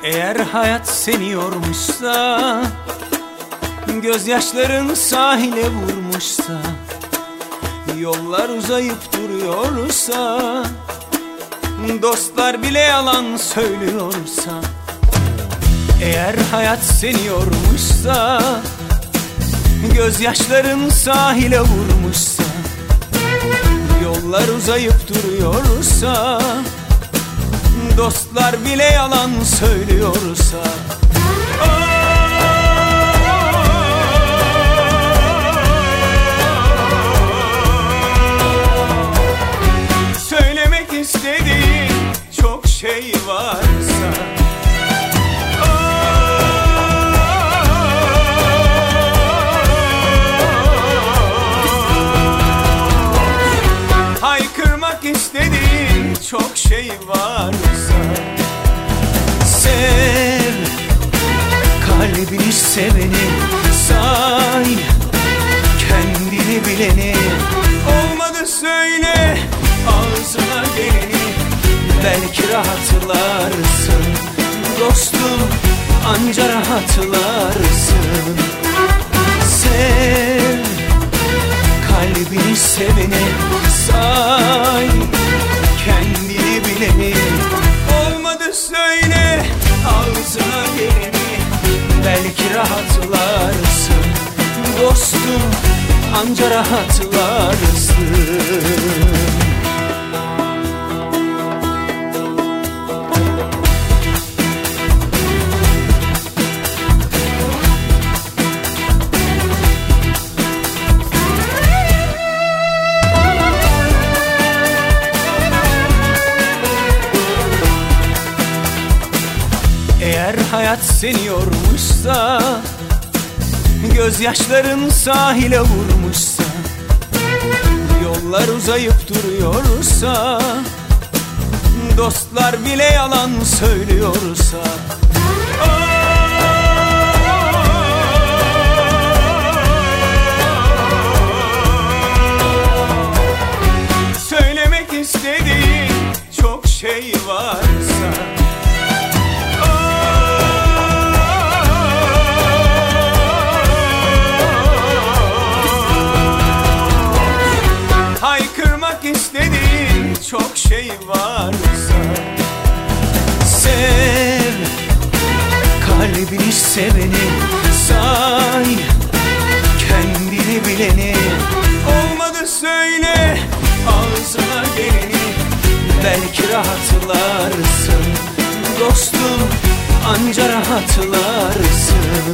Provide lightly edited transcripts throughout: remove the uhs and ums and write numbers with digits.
Eğer hayat seni yormuşsa, gözyaşların sahile vurmuşsa, yollar uzayıp duruyorsa, dostlar bile yalan söylüyorsa, eğer hayat seni yormuşsa, gözyaşların sahile vurmuşsa, yollar uzayıp duruyorsa, dostlar bile yalan söylüyorsa, söylemek istediğin çok şey varsa, haykırmak istediğin çok şey varsa, sev kalbini seveni, say kendini bileni, olmadı söyle ağzına geleni, belki rahatlarsın dostum, anca rahatlarsın. Sev kalbini seveni, say kendini bileni, olmadı söyle ağzına geleni, belki rahatlarsın dostum, anca rahatlarsın. Eğer hayat seni yormuşsa, gözyaşların sahile vurmuşsa, yollar uzayıp duruyorsa, dostlar bile yalan söylüyorsa, söylemek istediğin çok şey varsa, haykırmak istediğin çok şey varsa, sev kalbini seveni, say kendini bileni, olmadı söyle ağzına geleni, belki rahatlarsın dostum, anca rahatlarsın.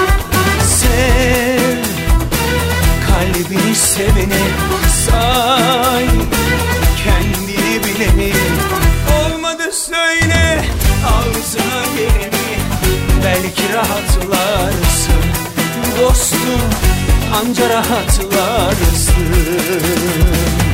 Sev kalbini seveni, say kendini bileni, olmadı söyle ağzına geleni, belki rahatlarsın dostum, anca rahatlarsın.